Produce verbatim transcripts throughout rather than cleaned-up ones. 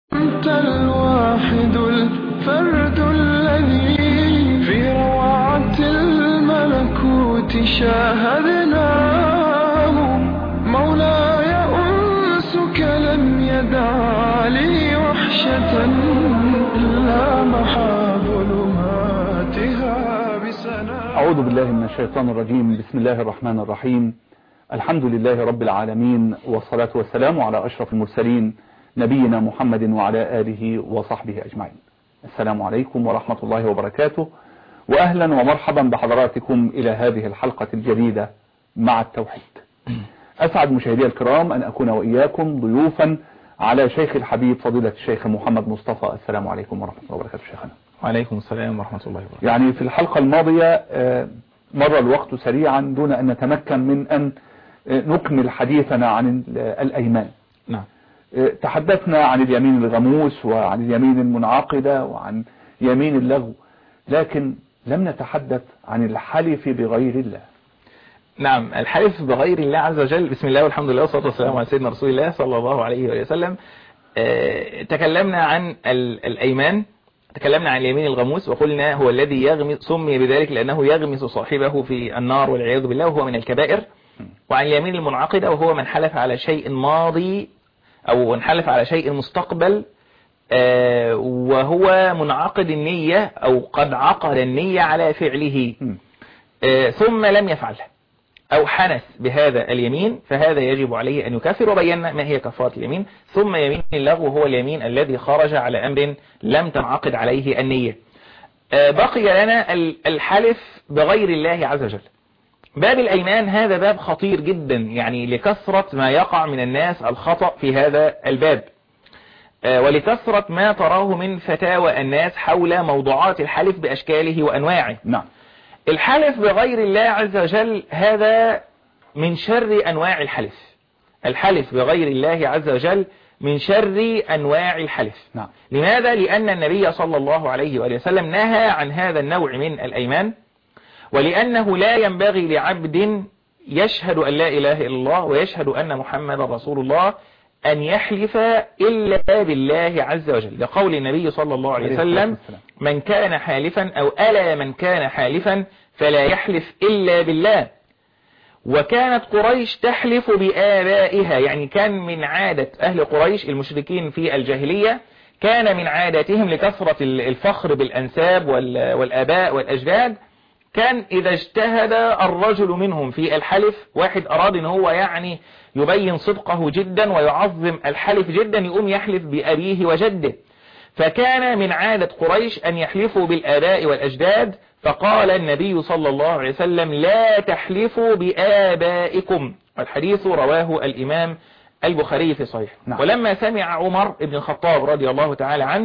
أنت الواحد الفرد الذي في روعة الملكوت شاهدناه. مولاي أنسك لم يدع لي وحشة إلا محا ظلماتها بسنا. أعوذ بالله من الشيطان الرجيم. بسم الله الرحمن الرحيم. الحمد لله رب العالمين، والصلاة والسلام على أشرف المرسلين نبينا محمد وعلى آله وصحبه أجمعين. السلام عليكم ورحمة الله وبركاته، وأهلا ومرحبا بحضراتكم إلى هذه الحلقة الجديدة مع التوحيد. أسعد مشاهدي الكرام أن أكون وإياكم ضيوفا على شيخ الحبيب فضيلة الشيخ محمد مصطفى. السلام عليكم ورحمة الله وبركاته شيخنا. وعليكم السلام ورحمة الله وبركاته. يعني في الحلقة الماضية مر الوقت سريعا دون أن نتمكن من أن نكمل حديثنا عن الأيمان. نعم. تحدثنا عن اليمين الغموس وعن اليمين المنعقدة وعن يمين اللغو، لكن لم نتحدث عن الحلف بغير الله. نعم، الحلف بغير الله عز وجل. بسم الله والحمد لله والصلاة والسلام على سيدنا رسول الله صلى الله عليه وسلم. أه تكلمنا عن الأيمان، تكلمنا عن اليمين الغموس، وقلنا هو الذي يغمس، سمي بذلك لأنه يغمس صاحبه في النار والعياذ بالله، وهو من الكبائر. وعن اليمين المنعقدة، وهو من حلف على شيء ماضي أو من حلف على شيء مستقبل آه وهو منعقد النية أو قد عقد النية على فعله آه ثم لم يفعله أو حنث بهذا اليمين، فهذا يجب عليه أن يكفر. وبينا ما هي كفارة اليمين. ثم يمين اللغو هو اليمين الذي خرج على أمر لم تنعقد عليه النية. آه بقي لنا الحلف بغير الله عز وجل. باب الأيمان هذا باب خطير جدا، يعني لكثرة ما يقع من الناس الخطأ في هذا الباب، ولكثرة ما تراه من فتاوى الناس حول موضوعات الحلف بأشكاله وأنواعه. نعم. الحلف بغير الله عز وجل هذا من شر أنواع الحلف. الحلف بغير الله عز وجل من شر أنواع الحلف. نعم. لماذا؟ لأن النبي صلى الله عليه وآله وسلم نهى عن هذا النوع من الأيمان، ولأنه لا ينبغي لعبد يشهد أن لا إله إلا الله ويشهد أن محمد رسول الله أن يحلف إلا بالله عز وجل، لقول النبي صلى الله عليه وسلم: من كان حالفا أو ألا من كان حالفا فلا يحلف إلا بالله. وكانت قريش تحلف بآبائها، يعني كان من عادة أهل قريش المشركين في الجاهلية، كان من عاداتهم لكثرة الفخر بالأنساب والآباء والأجداد، كان إذا اجتهد الرجل منهم في الحلف، واحد أراد أن هو يعني يبين صدقه جدا ويعظم الحلف جدا، يقوم يحلف بأبيه وجده. فكان من عادة قريش أن يحلفوا بالآباء والأجداد، فقال النبي صلى الله عليه وسلم: لا تحلفوا بآبائكم. الحديث رواه الإمام البخاري في صحيح. نعم. ولما سمع عمر بن الخطاب رضي الله تعالى عنه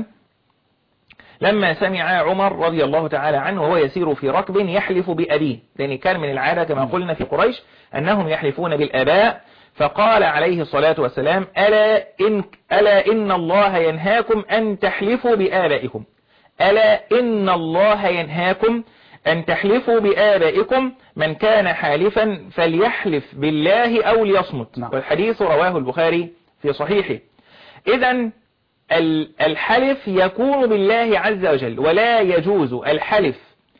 لما سمع عمر رضي الله تعالى عنه وهو يسير في ركب يحلف بأبيه، لأن كان من العادة كما قلنا في قريش أنهم يحلفون بالآباء، فقال عليه الصلاة والسلام: ألا إن, ألا إن الله ينهاكم أن تحلفوا بآبائكم، ألا إن الله ينهاكم أن تحلفوا بآبائكم، من كان حالفا فليحلف بالله أو ليصمت. نعم. والحديث رواه البخاري في صحيحه. إذن الحلف يكون بالله عز وجل، ولا يجوز الحلف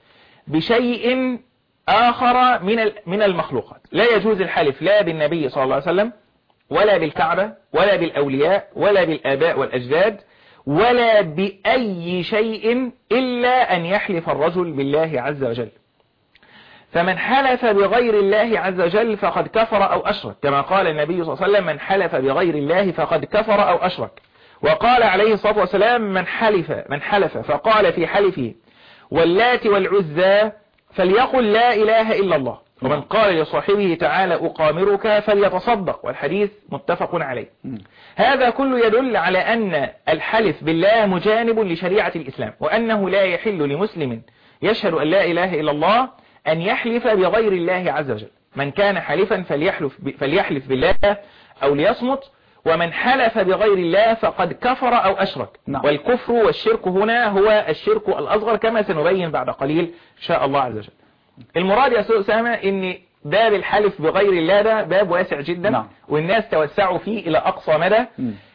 بشيء آخر من من المخلوقات. لا يجوز الحلف لا بالنبي صلى الله عليه وسلم، ولا بالكعبة، ولا بالأولياء، ولا بالآباء والأجداد، ولا بأي شيء إلا أن يحلف الرجل بالله عز وجل. فمن حلف بغير الله عز وجل فقد كفر أو أشرك، كما قال النبي صلى الله عليه وسلم: من حلف بغير الله فقد كفر أو أشرك. وقال عليه الصلاة والسلام: من حلف من حلف فقال في حلفه واللات والعزى فليقل لا إله إلا الله، ومن قال لصاحبه تعالى أقامرك فليتصدق. والحديث متفق عليه. هذا كله يدل على أن الحلف بالله مجانب لشريعة الإسلام، وأنه لا يحل لمسلم يشهد أن لا إله إلا الله أن يحلف بغير الله عز وجل. من كان حلفا فليحلف, فليحلف بالله أو ليصمت، ومن حلف بغير الله فقد كفر أو أشرك. نعم. والكفر والشرك هنا هو الشرك الأصغر، كما سنبين بعد قليل إن شاء الله عز وجل. المراد يا أستاذ أسامة إن باب الحلف بغير الله ده باب واسع جدا. نعم. والناس توسعوا فيه إلى أقصى مدى،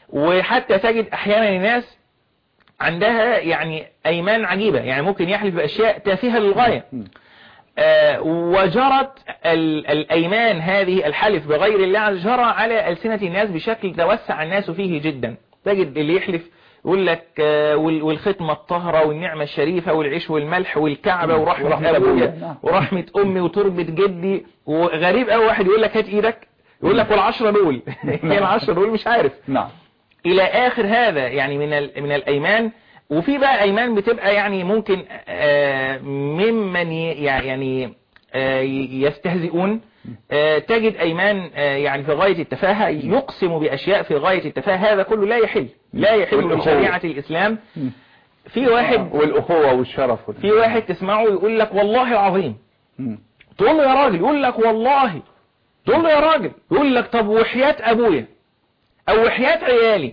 وحتى تجد أحيانا الناس عندها يعني أيمان عجيبة، يعني ممكن يحلف بأشياء تافهة للغاية. آه وجرت الأيمان هذه الحلف بغير الله جرى على ألسنة الناس بشكل توسع الناس فيه جدا. تجد اللي يحلف يقول لك آه والختمة الطهرة والنعمة الشريفة والعيش والملح والكعبة ورحمة أبويا ورحمة أمي وتربة جدي. وغريب أول واحد يقول لك هات إيدك، يقول لك والعشرة دول هي العشرة دول مش عارف. نعم. إلى آخر هذا يعني من من الأيمان. وفي بقى أيمان بتبقى يعني ممكن آه ممن يعني آه يستهزئون. آه تجد أيمان آه يعني في غاية التفاهة، يقسم بأشياء في غاية التفاهة. هذا كله لا يحل لا يحل بشريعة الإسلام. في واحد والأخوة والشرف، في واحد تسمعه يقول لك والله العظيم، تقول له يا راجل، يقول لك والله، تقول له يا راجل، يقول لك طب وحياة أبويا أو وحياة عيالي.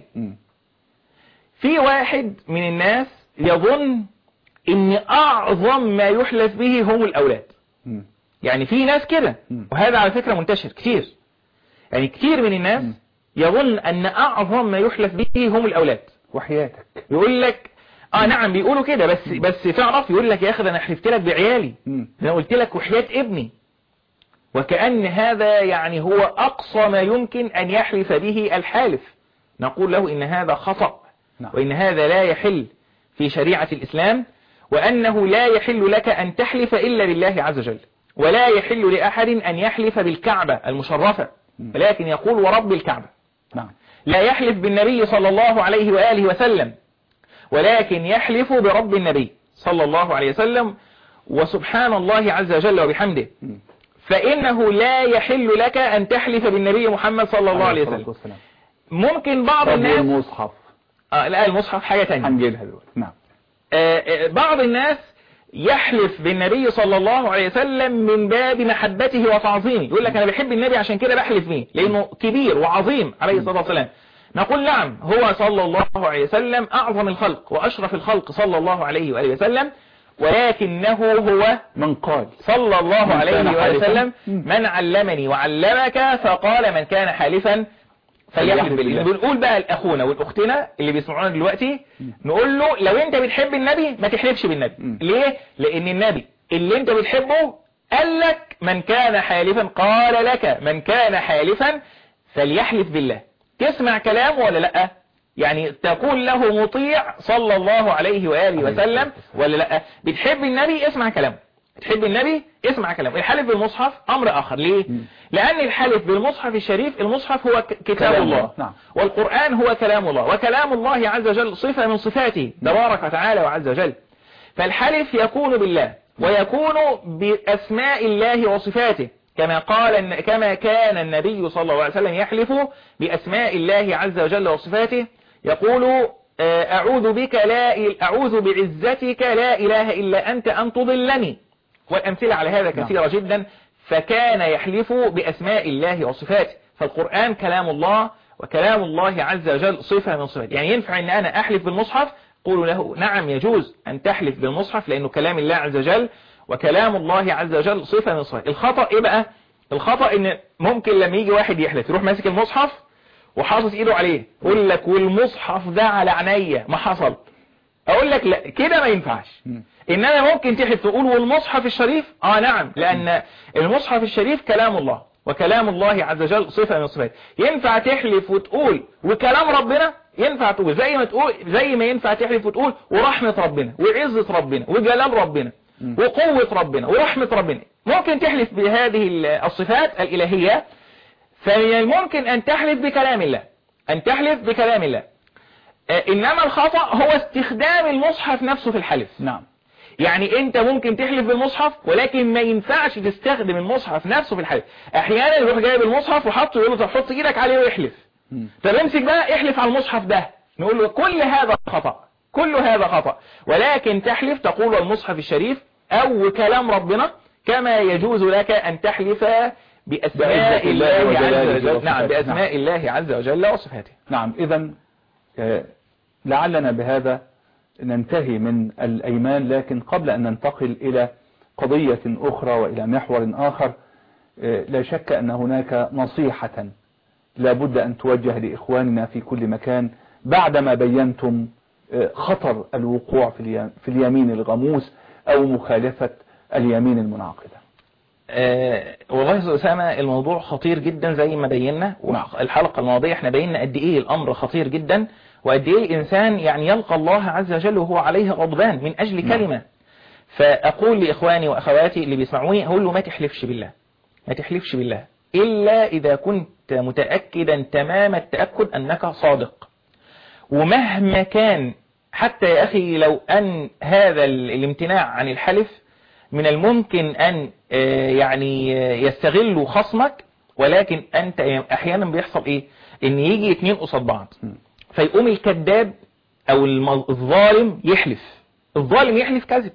في واحد من الناس يظن ان اعظم ما يحلف به هم الاولاد. م. يعني في ناس كده، وهذا على فكرة منتشر كتير. يعني كتير من الناس م. يظن ان اعظم ما يحلف به هم الاولاد. وحياتك يقول لك اه نعم بيقولوا كده، بس م. بس تعرف يقول لك يا اخي انا حلفت لك بعيالي، انا قلت لك وحياة ابني. وكأن هذا يعني هو اقصى ما يمكن ان يحلف به الحالف. نقول له ان هذا خطأ، نعم. وإن هذا لا يحل في شريعة الإسلام، وأنه لا يحل لك أن تحلف إلا بالله عز وجل، ولا يحل لأحد أن يحلف بالكعبة المشرفة، ولكن يقول ورب الكعبة. نعم. لا يحلف بالنبي صلى الله عليه وآله وسلم، ولكن يحلف برب النبي صلى الله عليه وسلم وسبحان الله عز وجل وبحمده. فإنه لا يحل لك أن تحلف بالنبي محمد صلى الله عليه وسلم. ممكن بعض الناس المصحف آه لا المصحف حاجة تانية هنجيلها دلوقتي. نعم. آه آه بعض الناس يحلف بالنبي صلى الله عليه وسلم من باب محبته وتعظيمه، يقول لك انا بحب النبي عشان كده بحلف بيه لانه كبير وعظيم عليه الصلاة والسلام. نقول نعم، هو صلى الله عليه وسلم اعظم الخلق واشرف الخلق صلى الله عليه وآله وسلم، ولكنه هو من قال صلى الله عليه وآله وسلم من علمني وعلمك، فقال من كان حالفا فليحلف بالله. بنقول بقى لأخونا والأختنا اللي بيسمعونا دلوقتي، نقول له لو انت بتحب النبي ما تحلفش بالنبي. م. ليه؟ لأن النبي اللي انت بتحبه قال لك من كان حالفا، قال لك من كان حالفا فليحلف بالله. تسمع كلامه ولا لأ؟ يعني تقول له مطيع صلى الله عليه وآله وسلم ولا لأ؟ بتحب النبي اسمع كلامه، تحب النبي اسمع كلامه. الحلف بالمصحف أمر آخر. ليه؟ م. لأن الحلف بالمصحف الشريف، المصحف هو كتاب الله، نعم. والقرآن هو كلام الله، وكلام الله عز وجل صفة من صفاته تبارك وتعالى وعز وجل. فالحلف يكون بالله ويكون بأسماء الله وصفاته، كما قال كما كان النبي صلى الله عليه وسلم يحلف بأسماء الله عز وجل وصفاته، يقول أعوذ بك لا أعوذ بعزتك لا إله إلا أنت أن تضلني. والأمثلة على هذا كثيرة جدا. فكان يحلف بأسماء الله وصفاته. فالقرآن كلام الله، وكلام الله عز وجل صفة من صفاته. يعني ينفع أن أنا أحلف بالمصحف؟ قولوا له نعم يجوز أن تحلف بالمصحف، لأنه كلام الله عز وجل، وكلام الله عز وجل صفة من صفاته. الخطأ إيه بقى؟ الخطأ إن ممكن لما يجي واحد يحلف يروح ماسك المصحف وحاطط إيده عليه، يقول لك والمصحف ده على عينيا ما حصل. أقول لك لا، كده ما ينفعش. إنما ممكن تحلف تقول والمصحف الشريف، آه نعم، لأن المصحف الشريف كلام الله، وكلام الله عز وجل صفة من صفاته. ينفع تحلف وتقول وكلام ربنا، ينفع تقول زي ما تقول زي ما ينفع تحلف وتقول ورحمة ربنا وعزة ربنا وجلال ربنا وقوة ربنا ورحمة ربنا. ممكن تحلف بهذه الصفات الإلهية. فمن الممكن أن تحلف بكلام الله، أن تحلف بكلام الله. إنما الخطأ هو استخدام المصحف نفسه في الحلف. نعم. يعني انت ممكن تحلف بالمصحف، ولكن ما ينفعش تستخدم المصحف نفسه في الحلف. احيانا يروح جايب المصحف وحطه، يقول له طب حط ايدك عليه ويحلف. طب امسك بقى احلف على المصحف ده، نقول له كل هذا خطأ، كل هذا خطأ. ولكن تحلف تقول المصحف الشريف او كلام ربنا، كما يجوز لك ان تحلف بأسماء الله عز وجل. نعم، بأسماء الله عز وجل وصفاته. نعم. إذن لعلنا بهذا ننتهي من الأيمان، لكن قبل أن ننتقل إلى قضية أخرى وإلى محور آخر، لا شك أن هناك نصيحة لابد أن توجه لإخواننا في كل مكان بعدما بينتم خطر الوقوع في اليمين الغموس أو مخالفة اليمين المنعقدة؟ أه والله يا أسامة الموضوع خطير جدا زي ما بينا. الحلقة الماضية احنا بينا قد ايه الأمر خطير جدا، وقد ايه الإنسان يعني يلقى الله عز وجل وهو عليه غضبان من أجل كلمة. نعم. فأقول لإخواني وأخواتي اللي بيسمعوني، أقول له ما تحلفش بالله، ما تحلفش بالله إلا إذا كنت متأكدا تمام التأكد أنك صادق. ومهما كان، حتى يا أخي لو أن هذا الامتناع عن الحلف من الممكن أن يعني يستغل خصمك، ولكن أنت أحيانا بيحصل إيه؟ إن يجي اتنين قصاد بعض، فيقوم الكذاب أو الظالم يحلف. الظالم يحلف كذب،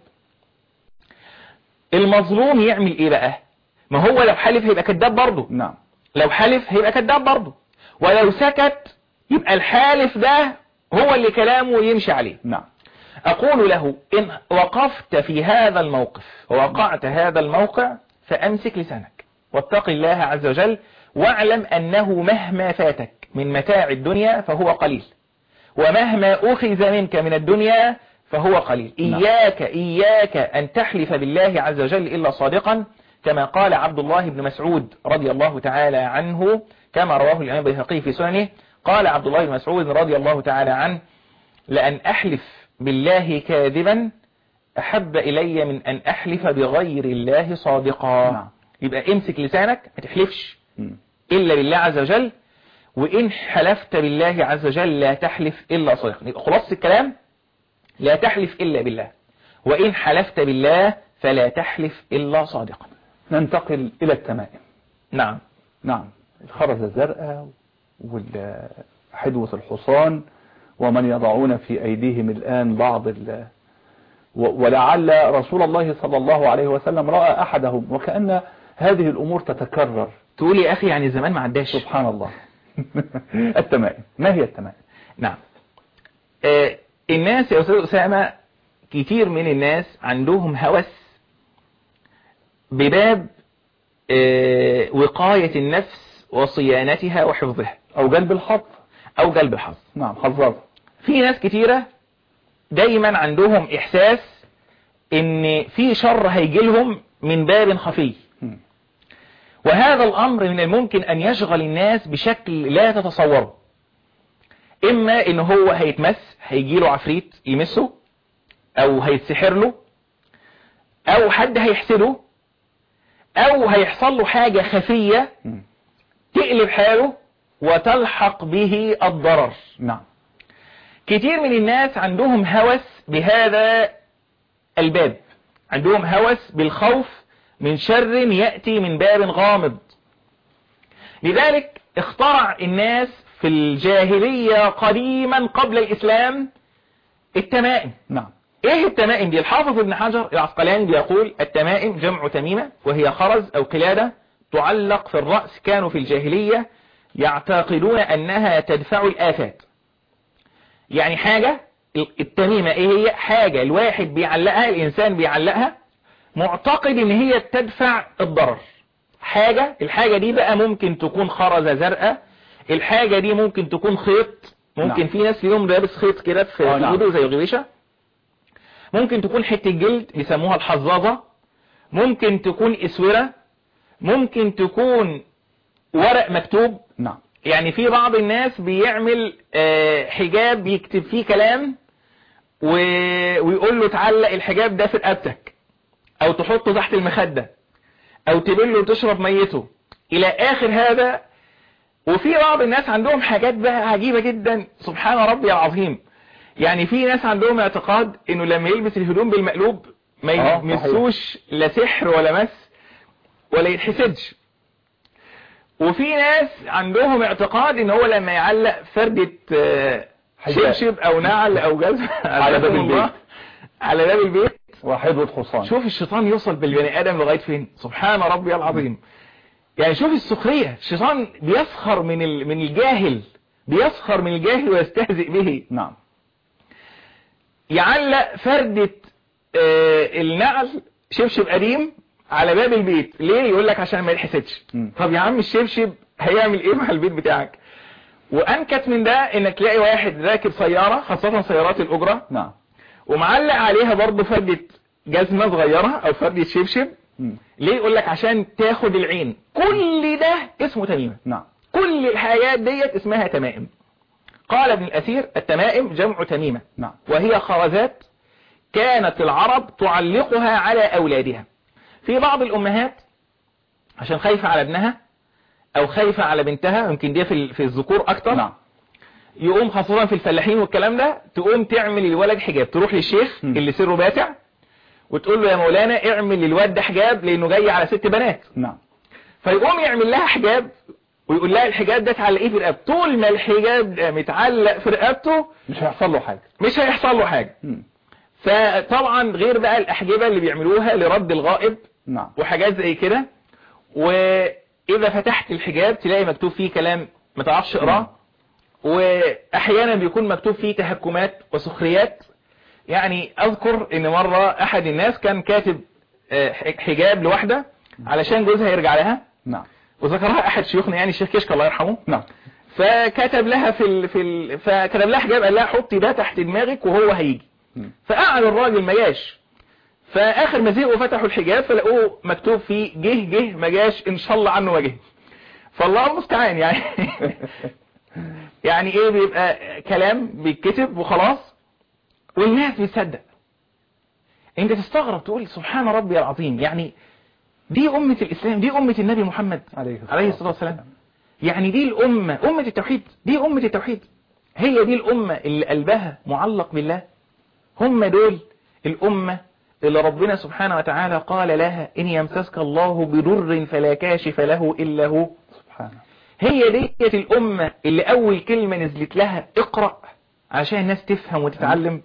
المظلوم يعمل إيه بقى؟ ما هو لو حلف هيبقى كذاب برضه. نعم. لو حلف هيبقى كذاب برضه، ولو سكت يبقى الحالف ده هو اللي كلامه يمشي عليه. نعم. أقول له إن وقفت في هذا الموقف ووقعت هذا الموقع فأمسك لسانك واتق الله عز وجل، واعلم أنه مهما فاتك من متاع الدنيا فهو قليل، ومهما أخذ منك من الدنيا فهو قليل. نعم. إياك إياك أن تحلف بالله عز وجل إلا صادقا، كما قال عبد الله بن مسعود رضي الله تعالى عنه كما رواه الإمام البيهقي في سننه. قال عبد الله بن مسعود رضي الله تعالى عنه: لأن أحلف بالله كاذبا أحب إلي من أن أحلف بغير الله صادقا. نعم. يبقى امسك لسانك، ما تحلفش إلا بالله عز وجل، وإن حلفت بالله عز وجل لا تحلف إلا صادقا. يبقى خلاص الكلام لا تحلف إلا بالله، وإن حلفت بالله فلا تحلف إلا صادقا. ننتقل إلى التمائم. نعم. نعم. الخرزة الزرقاء وحدوة الحصان ومن يضعون في أيديهم الآن بعض ال ولعل رسول الله صلى الله عليه وسلم رأى أحدهم، وكأن هذه الأمور تتكرر. تقول يا أخي يعني زمان ما عداش. سبحان الله. التمائم، ما هي التمائم؟ نعم. آه الناس يا أستاذ أسامة، كتير من الناس عندهم هوس بباب آه وقاية النفس وصيانتها وحفظها، أو جلب الحظ أو جلب الحظ. نعم، حظاظ. في ناس كتيرة دايما عندهم إحساس إن في شر هيجيلهم من باب خفي، وهذا الأمر من الممكن أن يشغل الناس بشكل لا تتصوره. إما إن هو هيتمس، هيجيله عفريت يمسه، أو هيتسحر له، أو حد هيحسده، أو هيحصل له حاجة خفية تقلب حاله وتلحق به الضرر. نعم. كتير من الناس عندهم هوس بهذا الباب، عندهم هوس بالخوف من شر يأتي من باب غامض. لذلك اخترع الناس في الجاهلية قديما قبل الإسلام التمائم. نعم. ايه التمائم دي؟ الحافظ ابن حجر العسقلاني بيقول: التمائم جمع تميمة، وهي خرز أو قلادة تعلق في الرأس، كانوا في الجاهلية يعتقدون أنها تدفع الآفات. يعني حاجة، التميمة ايه هي؟ حاجة الواحد بيعلقها، الإنسان بيعلقها معتقد ان هي تدفع الضرر. حاجة، الحاجة دي بقى ممكن تكون خرزة زرقاء، الحاجة دي ممكن تكون خيط، ممكن نعم. في ناس اليوم لابس خيط كده في ايده زي الغبيشة، ممكن تكون حتة جلد بيسموها الحظاظة، ممكن تكون اسورة، ممكن تكون ورق مكتوب. نعم. يعني في بعض الناس بيعمل حجاب يكتب فيه كلام ويقول له تعلق الحجاب ده في رقبتك، او تحطه تحت المخدة، او تبله تشرب ميته الى اخر هذا. وفي بعض الناس عندهم حاجات بقى عجيبة جدا، سبحان ربي العظيم. يعني في ناس عندهم اعتقاد انه لما يلبس الهدوم بالمقلوب ما يمسوش لا سحر ولا مس ولا يتحسدش. وفي ناس عندهم اعتقاد ان هو لما يعلق فردة شبشب او نعل او جزمة على باب البيت على باب البيت وحدوة حصان. شوف الشيطان يوصل بالبني ادم لغاية فين، سبحان ربي العظيم. يعني شوف السخرية، الشيطان بيسخر من من الجاهل، بيسخر من الجاهل ويستهزئ به. نعم. يعلق فردة آه النعل، شبشب قديم على باب البيت. ليه؟ يقول لك عشان ما يتحسدش. مم. طب يا عم الشبشب هيعمل ايه مع البيت بتاعك؟ وانكت من ده انك تلاقي واحد راكب سيارة، خاصة سيارات الاجرة، نعم، ومعلق عليها برضه فردة جزمة صغيرة او فردة شبشب. مم. ليه؟ يقول لك عشان تاخد العين. كل ده اسمه تميمة. نعم، كل الحاجات ديت اسمها تمائم. قال ابن الأثير التمائم جمع تميمة، نعم، وهي خوذات كانت العرب تعلقها على أولادها. في بعض الأمهات عشان خايفة على ابنها أو خايفة على بنتها، يمكن دي في في الذكور أكتر، نعم، يقوم خاصة في الفلاحين والكلام ده، تقوم تعمل للولد حجاب، تروح للشيخ م. اللي سره باسع وتقول له يا مولانا اعمل للواد ده حجاب لأنه جاي على ست بنات. نعم، فيقوم يعمل لها حجاب ويقول لها الحجاب ده تعلقيه في رقبته. طول ما الحجاب ده متعلق في رقبته مش هيحصل له حاجة. مش هيحصل له حاجة. مم. فطبعا غير بقى الأحجبة اللي بيعملوها لرد الغائب نعم، وحاجات زي كده. وإذا فتحت الحجاب تلاقي مكتوب فيه كلام ما تعرفش اقراه، وأحيانا بيكون مكتوب فيه تهكمات وسخريات. يعني أذكر إن مرة أحد الناس كان كاتب حجاب لوحدة علشان جوزها يرجع لها، نعم، وذكرها أحد شيوخنا يعني الشيخ كشك الله يرحمه. نعم، فكتب لها في ال... في ال... فكتب لها حجاب، قال لها حطي ده تحت دماغك وهو هيجي. مم. فقعد الراجل ما جاش، فآخر ما زهقوا فتحوا الحجاب فلقوه مكتوب فيه جه جه ما جاش إن شاء الله عنه وجه. فالله المستعان يعني. يعني ايه، بيبقى كلام بيتكتب وخلاص والناس بتصدق. انت تستغرب تقول سبحان ربي العظيم. يعني دي أمة الإسلام، دي أمة النبي محمد عليه الصلاة والسلام. يعني دي الأمة، أمة التوحيد، دي أمة التوحيد. هي دي الأمة اللي قلبها معلق بالله. هم دول الأمة اللي ربنا سبحانه وتعالى قال لها إن يمسسك الله بضر فلا كاشف له إلا هو. سبحانه. هي ديت الأمة اللي أول كلمة نزلت لها اقرأ عشان الناس تفهم وتتعلم.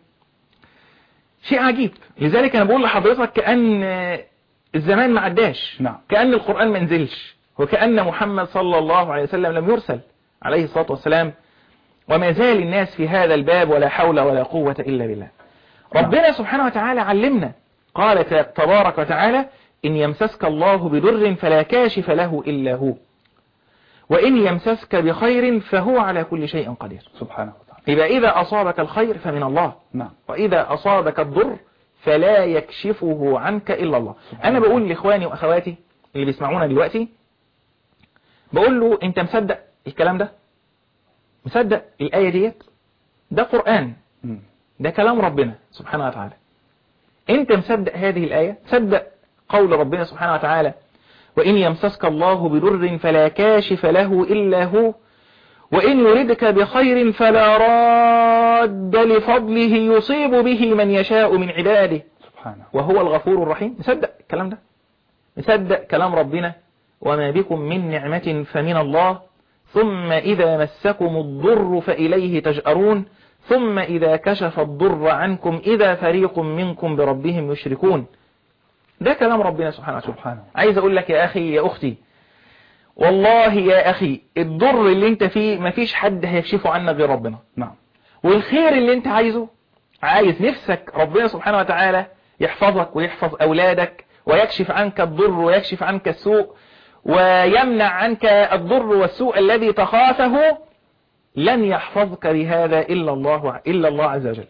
شيء عجيب. لذلك أنا بقول لحضرتك كأن الزمان ما عداش، نعم. كأن القرآن ما نزلش، وكأن محمد صلى الله عليه وسلم لم يرسل عليه الصلاة والسلام، وما زال الناس في هذا الباب ولا حول ولا قوة إلا بالله. ربنا سبحانه وتعالى علمنا، قال تبارك وتعالى إن يمسسك الله بضر فلا كاشف له إلا هو، وإن يمسسك بخير فهو على كل شيء قدير. سبحانه وتعالى. يبقى إذا أصابك الخير فمن الله، نعم. وإذا أصابك الضر فلا يكشفه عنك إلا الله. أنا بقول لإخواني وأخواتي اللي بيسمعونا دلوقتي، بقول له أنت مصدق الكلام ده؟ مصدق الآية ديت؟ ده قرآن، مم. ده كلام ربنا سبحانه وتعالى. أنت مصدق هذه الآية؟ صدق قول ربنا سبحانه وتعالى وإن يمسسك الله بضر فلا كاشف له إلا هو، وإن يردك بخير فلا راد لفضله يصيب به من يشاء من عباده سبحانه. وهو الغفور الرحيم. مصدق الكلام ده؟ مصدق كلام ربنا وما بكم من نعمة فمن الله، ثم إذا مسكم الضر فإليه تجأرون، ثم إذا كشف الضر عنكم إذا فريق منكم بربهم يشركون. ده كلام ربنا سبحانه وتعالى. سبحانه. عايز أقول لك يا أخي يا أختي، والله يا أخي الضر اللي انت فيه مفيش حد هيكشفه عنك غير ربنا. نعم. والخير اللي انت عايزه، عايز نفسك ربنا سبحانه وتعالى يحفظك ويحفظ أولادك ويكشف عنك الضر ويكشف عنك السوء ويمنع عنك الضر والسوء الذي تخافه، لن يحفظك بهذا إلا الله إلا الله عز وجل.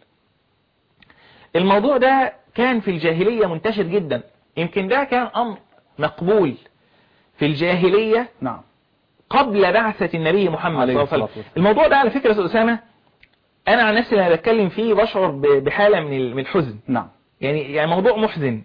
الموضوع ده كان في الجاهلية منتشر جدا، يمكن ده كان أمر مقبول في الجاهلية نعم. قبل بعثة النبي محمد صلى الله عليه وسلم. الموضوع ده على فكرة يا أسامة، أنا عن نفسي لما بتكلم فيه بشعر بحالة من الحزن. نعم. يعني يعني موضوع محزن،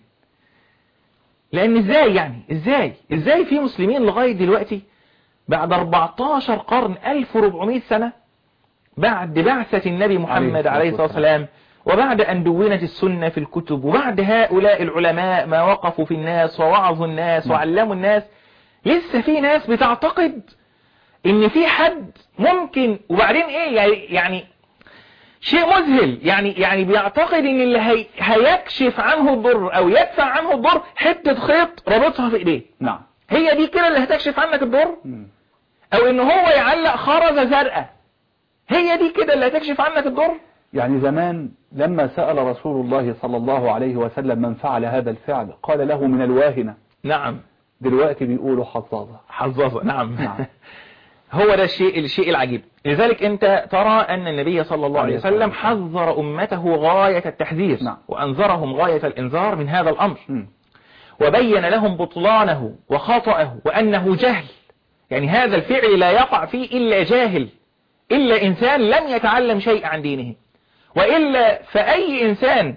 لأن إزاي يعني إزاي إزاي في مسلمين لغاية دلوقتي بعد أربعتاشر قرن ألف وأربعمائة سنة بعد بعثة النبي محمد عليه الصلاة والسلام، وبعد أن دونت السنة في الكتب، وبعد هؤلاء العلماء ما وقفوا في الناس ووعظوا الناس وعلموا الناس، لسه في ناس بتعتقد ان في حد ممكن. وبعدين ايه يعني, يعني شيء مذهل، يعني يعني بيعتقد ان اللي هي هيكشف عنه الضر او يدفع عنه الضر حتة خيط رابطها في ايديه. نعم. هي دي كده اللي هتكشف عنك الضر؟ مم. او ان هو يعلق خرزة زرقاء، هي دي كده اللي هتكشف عنك الضر؟ يعني زمان لما سأل رسول الله صلى الله عليه وسلم من فعل هذا الفعل قال له من الواهنة نعم. دلوقتي بيقولوا حظاظة. حظاظة. نعم. نعم. هو ده الشيء الشيء العجيب. لذلك انت ترى ان النبي صلى الله عليه وسلم حذر امته غاية التحذير. نعم. وانذرهم غاية الانذار من هذا الامر. م. وبين لهم بطلانه وخطأه وانه جهل. يعني هذا الفعل لا يقع فيه الا جاهل، الا انسان لم يتعلم شيء عن دينه. وإلا فأي إنسان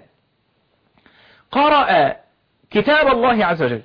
قرأ كتاب الله عز وجل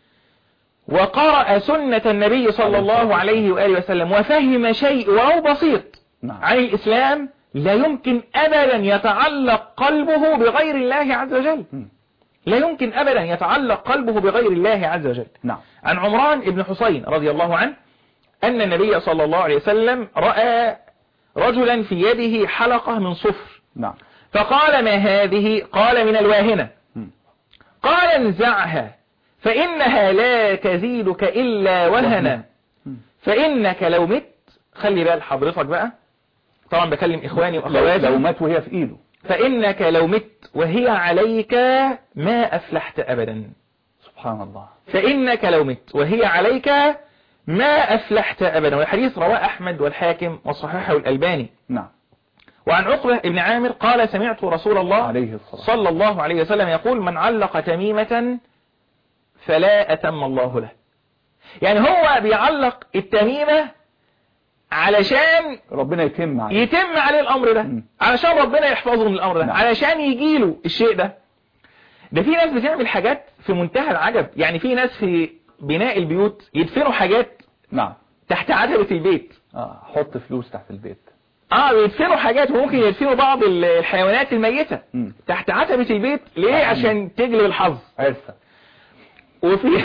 وقرأ سنة النبي صلى الله عليه وآله وسلم وفهم شيء ولو بسيط عن الإسلام لا يمكن أبدا يتعلق قلبه بغير الله عز وجل. لا يمكن أبدا يتعلق قلبه بغير الله عز وجل. عن عمران بن حسين رضي الله عنه أن النبي صلى الله عليه وسلم رأى رجلا في يده حلقة من صفر. نعم. فقال ما هذه؟ قال من الواهنة. قال انزعها فإنها لا تزيدك إلا وهنا، فإنك لو مت، خلي بال حضرتك بقى، طبعا بكلم إخواني وأخواتي، لو مات وهي في إيده، فإنك لو مت وهي عليك ما أفلحت أبدا. سبحان الله. فإنك لو مت وهي عليك ما أفلحت أبدا. والحديث رواه أحمد والحاكم وصححه الألباني. نعم. وعن عقبة بن عامر قال سمعت رسول الله عليه الصلاة صلى الله عليه وسلم يقول من علق تميمة فلا أتم الله له. يعني هو بيعلق التميمة علشان ربنا يتم عليه يتم عليه الأمر ده، م. علشان ربنا يحفظه من الأمر ده، نعم. علشان يجيله الشيء ده. ده في ناس بتعمل حاجات في منتهى العجب. يعني في ناس في بناء البيوت يدفنوا حاجات نعم تحت عتبة البيت. اه حط فلوس تحت البيت. اه يدفنوا حاجات، وممكن يدفنوا بعض الحيوانات الميتة م. تحت عتبة البيت. ليه؟ آه. عشان تجلب الحظ. عرسة. وفي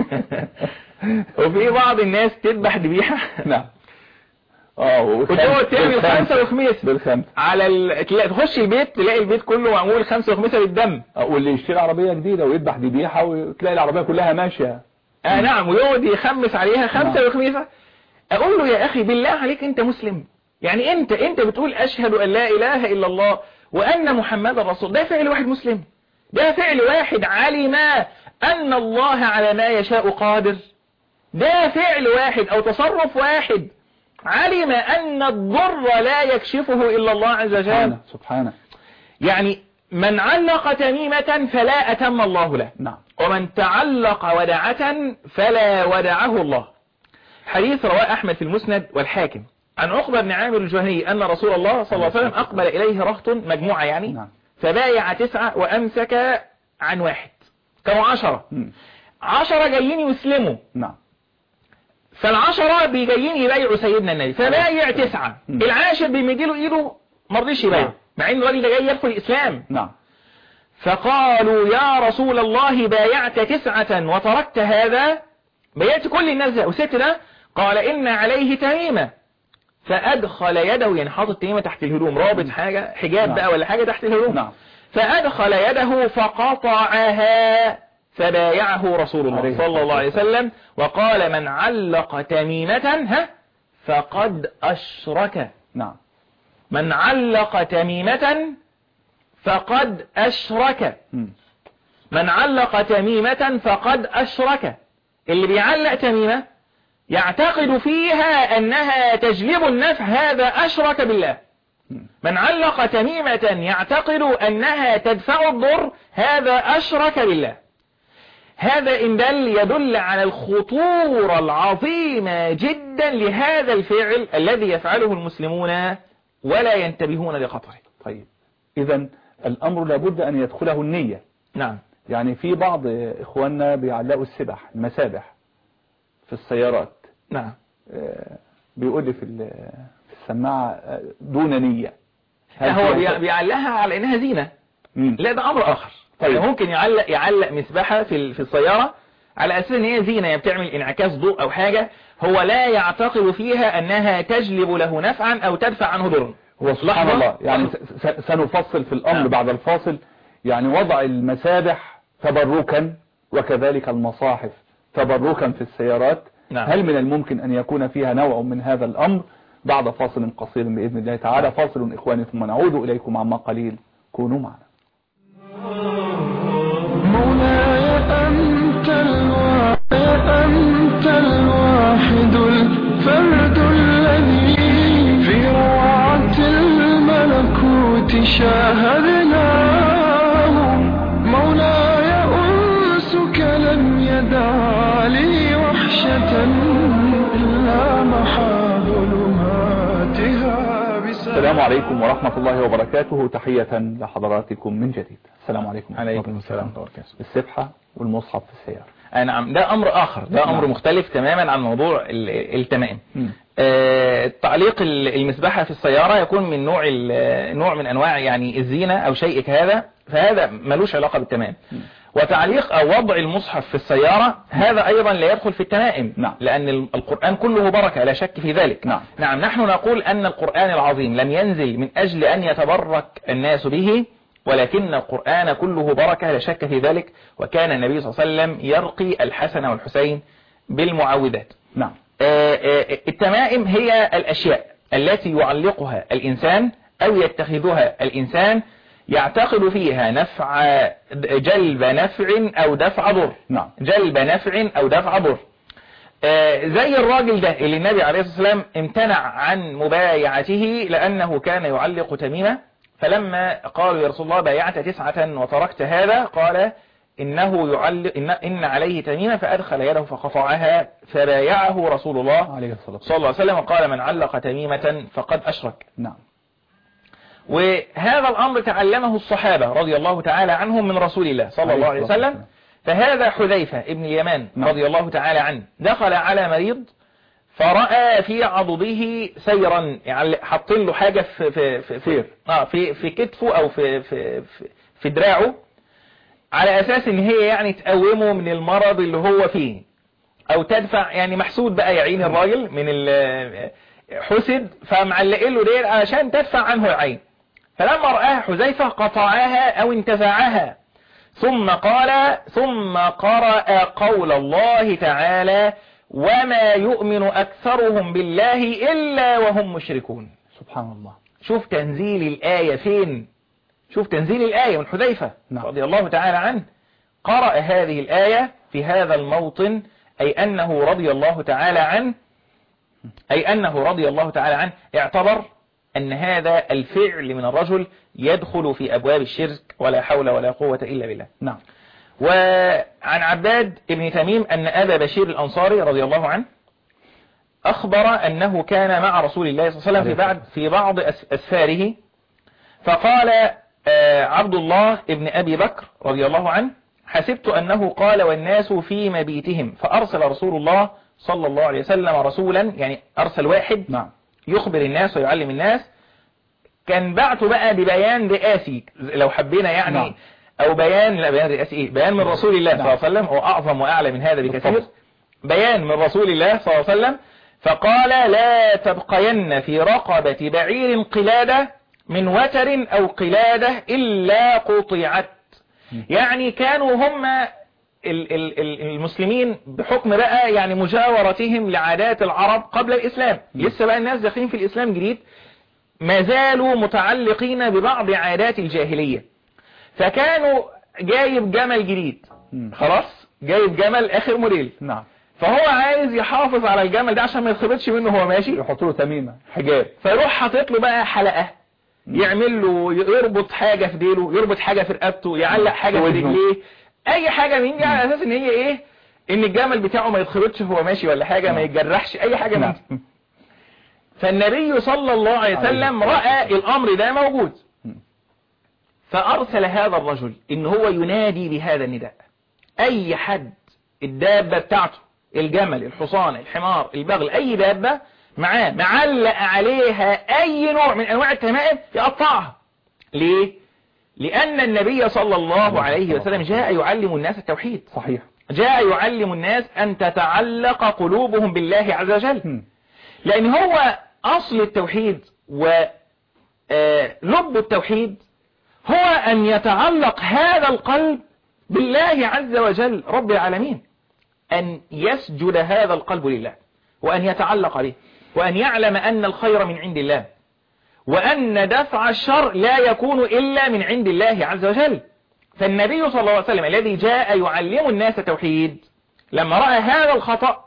وفي بعض الناس تذبح ذبيحة. نعم. اه وتقعد تعمل خمسة وخميس بالخمس على ال... تخش البيت تلاقي البيت كله معمول خمسة وخميسة بالدم. واللي يشتري عربية جديدة ويذبح ذبيحة وتلاقي العربية كلها ماشية. اه نعم. ويقعد يخمس عليها خمسة وخميسة. اقول له يا اخي بالله عليك انت مسلم؟ يعني انت انت بتقول اشهد ان لا اله الا الله وان محمد رسول. ده فعل واحد مسلم؟ ده فعل واحد علم ان الله على ما يشاء قادر؟ ده فعل واحد او تصرف واحد علم ان الضر لا يكشفه الا الله عز وجل. سبحانه سبحانه. يعني من علق تميمة فلا اتم الله له. نعم. ومن تعلق ودعة فلا ودعه الله. حديث رواه احمد في المسند والحاكم عن عقبة بن عامر الجهني أن رسول الله صلى الله عليه وسلم أقبل إليه رهط مجموعة يعني. نعم. فبايع تسعة وأمسك عن واحد. كانوا عشرة. م. عشرة جايين يسلموا. نعم. فالعشرة بيجايين يبايعوا سيدنا النبي، فبايع تسعة. م. العاشر بيمديله إيده مرضيش يبايع. نعم. مع إن الراجل ده جاي يدخل الإسلام. نعم. فقالوا يا رسول الله بايعت تسعة وتركت هذا؟ بايعت كل الناس ده وست ده؟ قال إن عليه تميمة. فأدخل يده، يعني حاطط تميمة تحت الهدوم، رابط حاجة حجاب. نعم. بقى ولا حاجة تحت الهدوم. نعم. فأدخل يده فقطعها فبايعه رسول الله صلى الله عليه وسلم وقال من علق تميمة ها فقد أشرك. نعم. من علق تميمة فقد أشرك. م. من علق تميمة فقد أشرك. اللي بيعلق تميمة يعتقد فيها أنها تجلب النفع، هذا أشرك بالله. من علق تميمة يعتقد أنها تدفع الضر، هذا أشرك بالله. هذا إن دل يدل على الخطورة العظيمة جدا لهذا الفعل الذي يفعله المسلمون ولا ينتبهون لخطره. طيب إذا الأمر لابد أن يدخله النية. نعم. يعني في بعض إخواننا بيعلقوا السبح المسابح في السيارات. نعم. بيقول لي في السماعة دون نية. هو بيعلقها على انها زينة. مم. لا ده امر اخر. طيب. يعني ممكن يعلق يعلق مسبحة في في السيارة على اساس ان هي زينة، يعني بتعمل انعكاس ضوء او حاجة، هو لا يعتقد فيها انها تجلب له نفعا او تدفع عنه ضرا. هو سبحان الله. يعني سنفصل في الامر. نعم. بعد الفاصل. يعني وضع المسابح تبركا وكذلك المصاحف تبركا في السيارات. نعم. هل من الممكن أن يكون فيها نوع من هذا الأمر؟ بعد فاصل قصير بإذن الله تعالى. فاصل إخواني ثم نعود إليكم عما قليل، كونوا معنا. مولاي أنت الوالي أنت الواحد الفرد الذي في روعة الملكوت شاهدناه. مولاي أنسك لم يدع لي وحشة إلا محا ظلماتها بسلام. السلام عليكم ورحمة الله وبركاته. تحية لحضراتكم من جديد. السلام عليكم. عليكم السلام ورحمة الله وبركاته. السبحة والمصحف في السيارة. نعم، ده أمر آخر، ده أمر نعم. مختلف تماما عن موضوع التمائم. آه تعليق المسبحة في السيارة يكون من نوع نوع من أنواع يعني الزينة أو شيء كهذا، فهذا ملوش علاقة بالتمائم. وتعليق أو وضع المصحف في السيارة هذا أيضا لا يدخل في التمائم. نعم. لأن القرآن كله بركة لا شك في ذلك. نعم. نعم، نحن نقول أن القرآن العظيم لم ينزل من أجل أن يتبرك الناس به، ولكن القرآن كله بركة لا شك في ذلك. وكان النبي صلى الله عليه وسلم يرقي الحسن والحسين بالمعوذات. نعم. التمائم هي الأشياء التي يعلقها الإنسان أو يتخذها الإنسان يعتقد فيها نفع جلب نفع أو دفع ضر. نعم. جلب نفع أو دفع ضر. زي الراجل ده اللي النبي عليه الصلاة والسلام امتنع عن مبايعته لأنه كان يعلق تميمة، فلما قالوا يا رسول الله بايعت تسعة وتركت هذا، قال إنه يعلق إن, إن عليه تميمة، فأدخل يده فقطعها، فبايعه رسول الله عليه الصلاة صلى الله عليه وسلم وقال من علق تميمة فقد أشرك. نعم. وهذا الأمر تعلمه الصحابة رضي الله تعالى عنهم من رسول الله صلى الله عليه وسلم. فهذا حذيفة ابن اليمان رضي الله تعالى عنه دخل على مريض فرأى في عضده سيرا، يعني حط له حاجة في في في في, آه في, في كتفه أو في في في, في دراعه، على أساس إن هي يعني تقومه من المرض اللي هو فيه أو تدفع، يعني محسود بقى يعين الراجل من حسد، فمعلق له دير عشان تدفع عنه العين. فلما رآها حذيفة قطعها أو انتزعها، ثم قال ثم قرأ قول الله تعالى وما يؤمن أكثرهم بالله إلا وهم مشركون. سبحان الله. شوف تنزيل الآية فين، شوف تنزيل الآية من حذيفة نعم. رضي الله تعالى عنه، قرأ هذه الآية في هذا الموطن، أي أنه رضي الله تعالى عنه أي أنه رضي الله تعالى عنه اعتبر أن هذا الفعل من الرجل يدخل في أبواب الشرك ولا حول ولا قوة إلا بالله. نعم. وعن عباد ابن تميم أن أبا بشير الأنصاري رضي الله عنه أخبر أنه كان مع رسول الله صلى الله عليه وسلم في بعض في بعض أسفاره، فقال عبد الله ابن أبي بكر رضي الله عنه حسبت أنه قال والناس في مبيتهم، فأرسل رسول الله صلى الله عليه وسلم رسولا، يعني أرسل واحد نعم. يخبر الناس ويعلم الناس. كان بعته بقى ببيان رئاسي لو حبينا يعني. نعم. أو بيان، لا بيان رئاسي إيه، بيان من رسول الله نعم. صلى الله عليه وسلم، هو أعظم وأعلى من هذا بكثير. بيان من رسول الله صلى الله عليه وسلم، فقال لا تبقين في رقبة بعير قلادة من وتر أو قلادة إلا قطعت. يعني كانوا هم المسلمين بحكم بقى يعني مجاورتهم لعادات العرب قبل الإسلام، لسه بقى الناس داخلين في الإسلام جديد، ما زالوا متعلقين ببعض عادات الجاهلية. فكانوا جايب جمل جديد، خلاص جايب جمل آخر موديل، نعم. فهو عايز يحافظ على الجمل ده عشان ما يتخبطش منه هو ماشي، يحط له تميمة حجاب، فيروح حاطط له بقى حلقة، يعمل له يربط حاجة في ديله، يربط حاجة في رقبته، يعلق حاجة في رجليه، اي حاجة من دي، على اساس ان هي ايه، ان الجمل بتاعه ما يتخبطش هو ماشي ولا حاجة، ما يتجرحش اي حاجة من دي. فالنبي صلى الله عليه وسلم رأى الامر ده موجود، فارسل هذا الرجل ان هو ينادي بهذا النداء. اي حد الدابة بتاعته، الجمل، الحصان، الحمار، البغل، اي دابة معاه معلق عليها اي نوع من انواع التمائم يقطعها. ليه؟ لان النبي صلى الله عليه وسلم جاء يعلم الناس التوحيد. صحيح. جاء يعلم الناس ان تتعلق قلوبهم بالله عز وجل، لان هو اصل التوحيد ولب التوحيد هو ان يتعلق هذا القلب بالله عز وجل رب العالمين، ان يسجد هذا القلب لله، وان يتعلق به، وأن يعلم أن الخير من عند الله، وأن دفع الشر لا يكون إلا من عند الله عز وجل. فالنبي صلى الله عليه وسلم الذي جاء يعلم الناس توحيد، لما رأى هذا الخطأ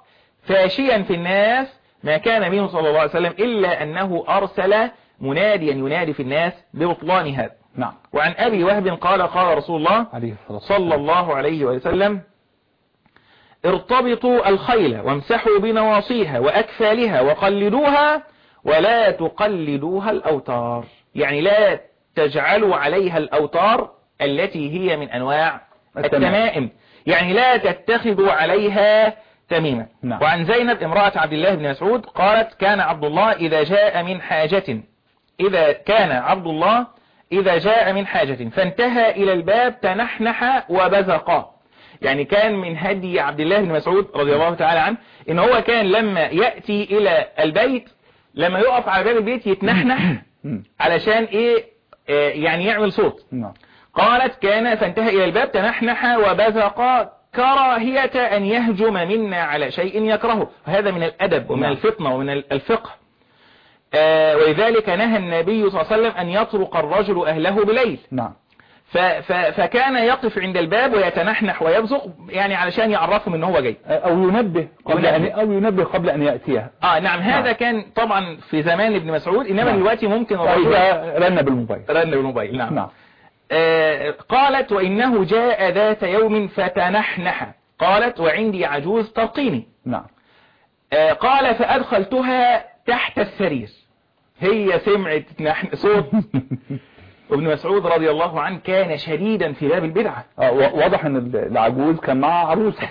فاشيا في الناس ما كان منه صلى الله عليه وسلم إلا أنه أرسل مناديا ينادي في الناس ببطلان هذا. نعم. وعن أبي وهب قال قال رسول الله عليه الصلاة والسلام صلى الله عليه وسلم ارتبطوا الخيل وامسحوا بنواصيها وأكفالها وقلدوها ولا تقلدوها الأوتار، يعني لا تجعلوا عليها الأوتار التي هي من أنواع التمائم، يعني لا تتخذوا عليها تميمة. نعم. وعن زينب امرأة عبد الله بن مسعود قالت كان عبد الله إذا جاء من حاجة إذا كان عبد الله إذا جاء من حاجة فانتهى إلى الباب تنحنح وبزق، يعني كان من هدي عبد الله بن مسعود رضي الله تعالى عنه إن هو كان لما يأتي إلى البيت لما يقف على باب البيت يتنحنح علشان إيه آه يعني يعمل صوت. نعم. قالت كان فانتهى إلى الباب تنحنح وبزق كراهية أن يهجم منا على شيء يكرهه، هذا من الأدب ومن نعم. الفطنة ومن الفقه. آه ولذلك نهى النبي صلى الله عليه وسلم أن يطرق الرجل أهله بليل. نعم. ف ف فكان يقف عند الباب ويتنحنح ويبزق يعني علشان يعرفهم ان هو جاي او ينبه قبل ان او ينبه قبل ان ياتيها. اه نعم. هذا نعم. كان طبعا في زمان ابن مسعود، انما نعم. دلوقتي ممكن الرجل رن بالموبايل رن بالموبايل. نعم. نعم. آه قالت وانه جاء ذات يوم فتنحنح، قالت وعندي عجوز ترقيني. نعم. آه قال فادخلتها تحت السرير، هي سمعت صوت ابن مسعود رضي الله عنه كان شديدا في باب البدعة. اه واضح ان العجوز كان معها عروسة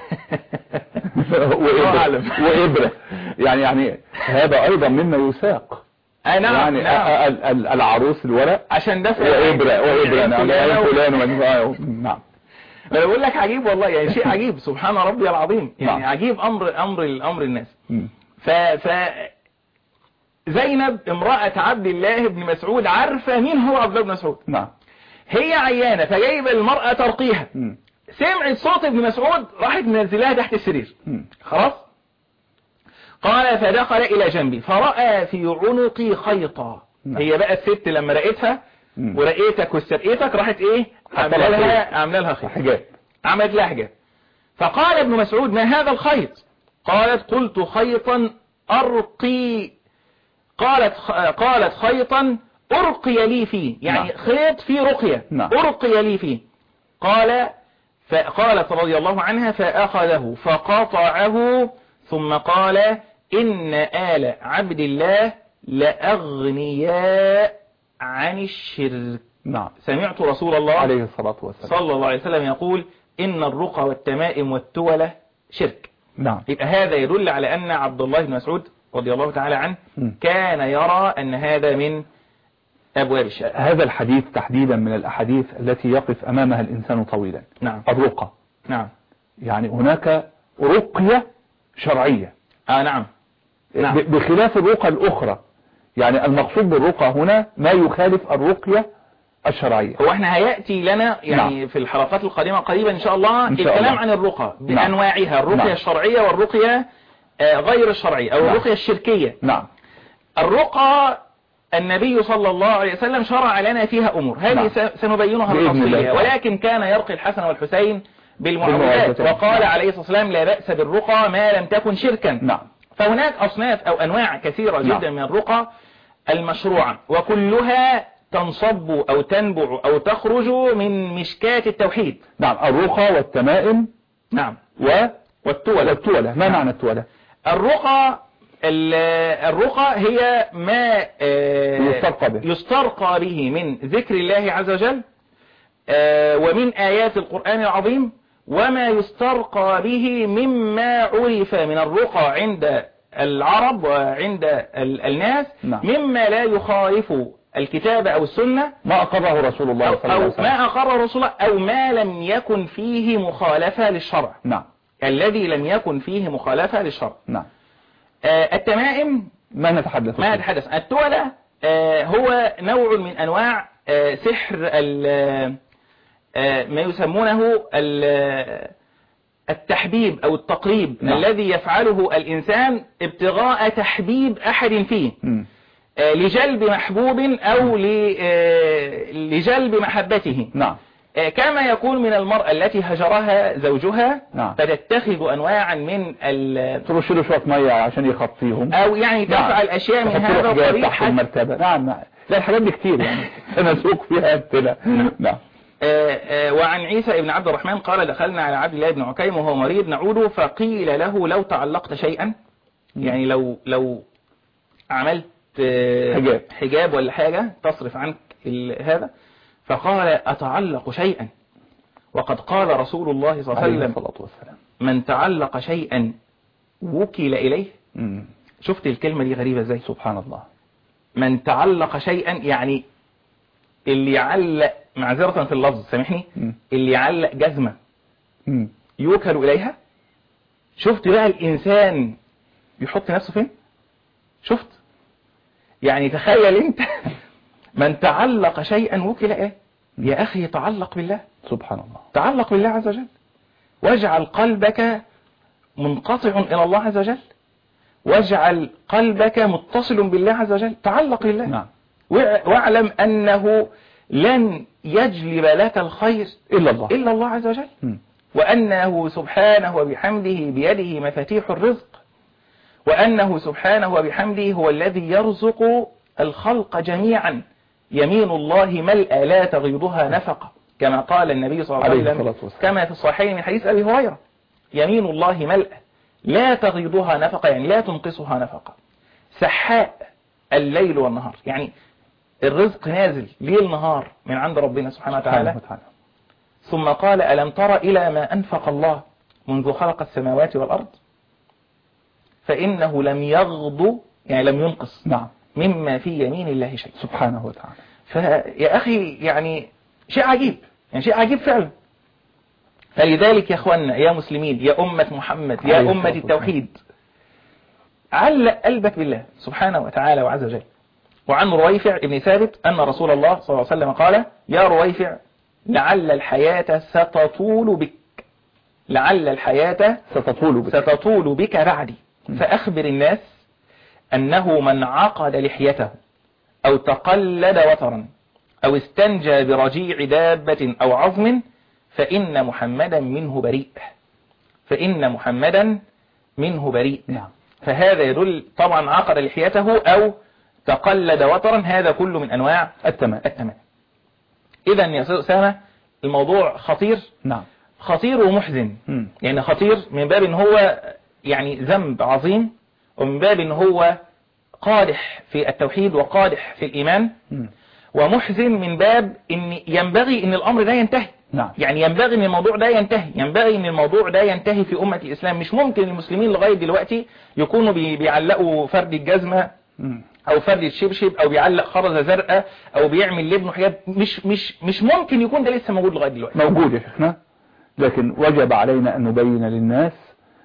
وإبرة. وإبرة يعني يعني هذا ايضا مما يساق. آه نعم. يعني نعم. العروس الورق عشان ده وإبرة وإبرة نعم فلان نعم. انا بقول لك عجيب والله، يعني شيء عجيب سبحان ربي العظيم، يعني نعم. عجيب امر امر الامر الناس. م. ف ف زينب امرأة عبد الله بن مسعود عارفة مين هو عبد الله بن مسعود. نعم. هي عيانة فجايبة المرأة ترقيها، م. سمعت صوت ابن مسعود راحت منزلها تحت السرير. م. خلاص. قال فدخل إلى جنبي فرأى في عنقي خيطا. نعم. هي بقى الست لما رأيتها م. ورأيتك واسترقيتك راحت ايه عمل لها عمل لها خيط حجاب، عملت لها حجاب. فقال ابن مسعود ما هذا الخيط؟ قالت قلت خيطا أرقي قالت قالت خيطا أرقي لي فيه، يعني نعم. خيط فيه رقية. نعم. أرقي لي فيه. قال فقالت رضي الله عنها فأخذه فقطعه ثم قال إن آل عبد الله لأغنياء عن الشرك. نعم. سمعت رسول الله عليه الصلاة والسلام صلى الله عليه وسلم يقول إن الرقى والتمائم والتولة شرك. نعم. يبقى هذا يدل على أن عبد الله بن مسعود رضي الله تعالى عنه م. كان يرى أن هذا من أبواب الشرك. هذا الحديث تحديدا من الأحاديث التي يقف أمامها الإنسان طويلا. نعم. الرقى. نعم. يعني هناك رقية شرعية. آه نعم. نعم. بخلاف الرقى الأخرى، يعني المقصود بالرقى هنا ما يخالف الرقية الشرعية. هو احنا هيأتي لنا يعني نعم. في الحلقات القادمة قريبا إن شاء الله إن شاء الكلام الله. عن الرقى نعم. بأنواعها، الرقية نعم. الشرعية والرقية غير الشرعية أو نعم. الرقية الشركية. نعم. الرقى النبي صلى الله عليه وسلم شرع لنا فيها أمور، هذه نعم. سنبينها بتفصيلها، ولكن كان يرقي الحسن والحسين بالمعوذات، وقال عليه الصلاة والسلام لا بأس بالرقى ما لم تكن شركا. نعم. فهناك أصناف أو أنواع كثيرة جدا نعم. من الرقى المشروعة، وكلها تنصب أو تنبع أو تخرج من مشكاة التوحيد. نعم. الرقى والتمائم. نعم. و... والتولة. والتولة. ما نعم. معنى التولة؟ الرقى الرقى هي ما يسترقى به. يسترقى به من ذكر الله عز وجل ومن آيات القرآن العظيم، وما يسترقى به مما عرف من الرقى عند العرب وعند الناس. نعم. مما لا يخالف الكتاب أو السنة، ما أقره رسول الله صلى الله عليه وسلم، أو ما أقره رسول الله، أو ما لم يكن فيه مخالفة للشرع. نعم. الذي لم يكن فيه مخالفة للشرع. نعم. آه التمائم ما نتحدث ما نتحدث التولة آه هو نوع من أنواع آه سحر آه ما يسمونه التحبيب أو التقريب. نعم. الذي يفعله الإنسان ابتغاء تحبيب أحد فيه، م. لجلب محبوب أو لجلب محبته. نعم. كما يكون من المرأة التي هجرها زوجها نعم. فتتخذ أنواعا من ال ترش له شوية مية عشان يخطيهم، أو يعني تفعل نعم. أشياء من تحط له هذا حاجات القبيل تحت المرتبة. نعم نعم. لا الحاجات دي كتير يعني أنا سوق فيها أمثلة. نعم. آه آه وعن عيسى بن عبد الرحمن قال دخلنا على عبد الله بن عكيم وهو مريض نعوده فقيل له لو تعلقت شيئا، يعني لو لو عملت آه حجاب. حجاب ولا حاجة تصرف عنك هذا، فقال أتعلق شيئا وقد قال رسول الله صلى الله عليه وسلم من تعلق شيئا وكل إليه. مم. شفت الكلمة دي غريبة ازاي؟ سبحان الله. من تعلق شيئا يعني اللي يعلق، معذرة في اللفظ سامحني، مم. اللي يعلق جزمة مم. يوكل إليها. شفت بقى الإنسان يحط نفسه فين؟ شفت يعني تخيل انت من تعلق شيئا وكل إليه. يا أخي تعلق بالله سبحان الله، تعلق بالله عز وجل، واجعل قلبك منقطع إلى الله عز وجل، واجعل قلبك متصل بالله عز وجل، تعلق بالله. نعم. واعلم أنه لن يجلب لك الخير إلا الله إلا الله عز وجل، م. وأنه سبحانه وبحمده بيده مفاتيح الرزق، وأنه سبحانه وبحمده هو الذي يرزق الخلق جميعا، يمين الله ملأ لا تغيضها نفقة كما قال النبي صلى الله عليه وسلم كما في الصحيحين من حديث أبي هريرة، يمين الله ملأ لا تغيضها نفقة يعني لا تنقصها نفقة، سحاء الليل والنهار، يعني الرزق نازل ليل نهار من عند ربنا سبحانه وتعالى. ثم قال ألم تر إلى ما أنفق الله منذ خلق السماوات والأرض فإنه لم يغض يعني لم ينقص نعم. مما في يمين الله شيء سبحانه وتعالى. فيا أخي يعني شيء عجيب، يعني شيء عجيب فعلا. فلذلك يا أخوانا يا مسلمين يا أمة محمد يا أمة التوحيد، علق قلبك بالله سبحانه وتعالى وعز وجل. وعن رويفع ابن ثابت أن رسول الله صلى الله عليه وسلم قال يا رويفع لعل الحياة ستطول بك، لعل الحياة ستطول بك, ستطول بك بعدي، فأخبر الناس أنه من عقد لحيته أو تقلد وترا أو استنجى برجيع دابة أو عظم فإن محمدا منه بريء، فإن محمدا منه بريء. نعم. فهذا يدل طبعا عقد لحيته أو تقلد وترا، هذا كله من أنواع التمام. التمام. إذا يا أستاذ أسامة الموضوع خطير. نعم. خطير ومحزن. م. يعني خطير من باب ان هو يعني ذنب عظيم، ومن باب ان هو قادح في التوحيد وقادح في الإيمان، م. ومحزن من باب ان ينبغي ان الأمر ده ينتهي. نعم. يعني ينبغي ان الموضوع ده ينتهي، ينبغي ان الموضوع ده ينتهي في أمة الإسلام. مش ممكن المسلمين لغاية دلوقتي يكونوا بيعلقوا فرد الجزمة م. او فرد الشبشب او بيعلق خرزة زرقاء او بيعمل لابنه حجاب. مش مش مش ممكن يكون ده لسه موجود لغاية دلوقتي. موجود يا شيخنا، لكن وجب علينا أن نبين للناس،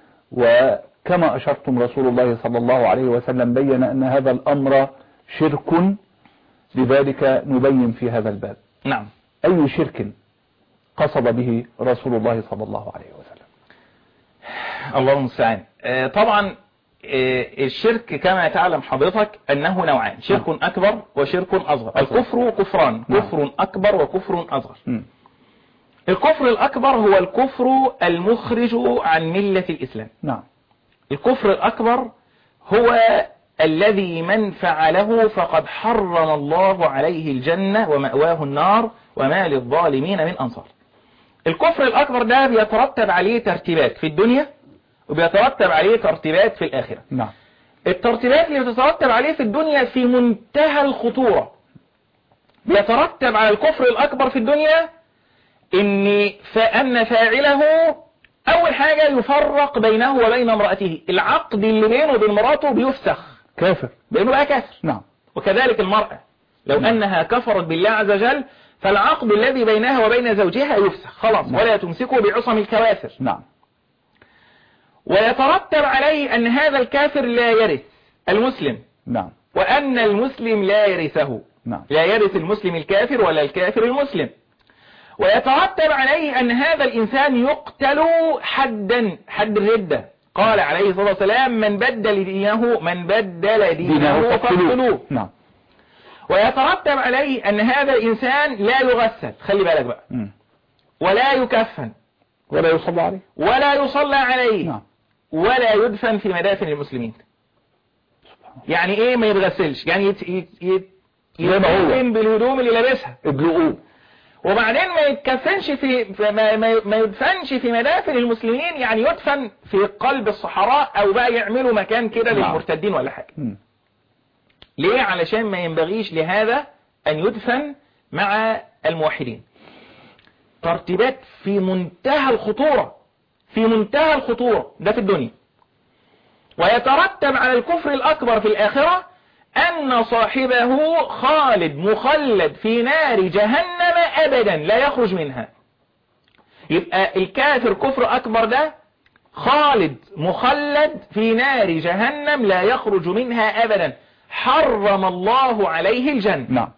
وكما أشرتم رسول الله صلى الله عليه وسلم بين أن هذا الأمر شرك، لذلك نبين في هذا الباب. نعم. أي شرك قصد به رسول الله صلى الله عليه وسلم؟ الله المستعان. طبعا الشرك كما تعلم حضرتك أنه نوعان، شرك نعم. أكبر وشرك أصغر. الكفر كفران، نعم. كفر أكبر وكفر أصغر. م. الكفر الأكبر هو الكفر المخرج عن ملة الإسلام. نعم. الكفر الأكبر هو الذي من فعله فقد حرم الله عليه الجنة ومأواه النار وما للظالمين من أنصار. الكفر الأكبر ده بيترتب عليه ترتيبات في الدنيا وبيترتب عليه ترتيبات في الآخرة. نعم. الترتيبات اللي بتترتب عليه في الدنيا في منتهى الخطورة. بيترتب على الكفر الأكبر في الدنيا إن فأن فاعله أول حاجة يفرق بينه وبين امرأته، العقد اللي بينه وبين مراته بيفسخ، كافر، بينه بقى كافر. نعم. وكذلك المرأة لو نعم. أنها كفرت بالله عز وجل فالعقد الذي بينها وبين زوجها يفسخ خلاص. نعم. ولا تمسكه بعصم الكوافر. نعم. ويترتب عليه أن هذا الكافر لا يرث المسلم. نعم. وأن المسلم لا يرثه. نعم. لا يرث المسلم الكافر ولا الكافر المسلم. ويترتب عليه أن هذا الإنسان يقتل حدا، حد الردة. قال عليه الصلاة والسلام من بدل دينه من بدل دينه فاقتلوه. نعم. ويترتب عليه أن هذا الإنسان لا يغسل، خلي بالك بقى. م. ولا يكفن ولا يصلى عليه ولا يصلى عليه نعم. ولا يدفن في مدافن المسلمين. يعني ايه ما يتغسلش؟ يعني يت... يت... يت... يتكفن بالهدوم اللي لابسها ادلقوه، وبعدين ما يتكفنش في ما, ما... ما يدفنش في مدافن المسلمين، يعني يدفن في قلب الصحراء او بقى يعملوا مكان كده نعم. للمرتدين ولا حاجة. م. ليه؟ علشان ما ينبغيش لهذا ان يدفن مع الموحدين. ترتيبات في منتهى الخطورة، في منتهى الخطورة ده في الدنيا. ويترتب على الكفر الأكبر في الآخرة أن صاحبه خالد مخلد في نار جهنم أبدا لا يخرج منها. يبقى الكافر كفر أكبر ده خالد مخلد في نار جهنم لا يخرج منها أبدا، حرم الله عليه الجنة. نعم.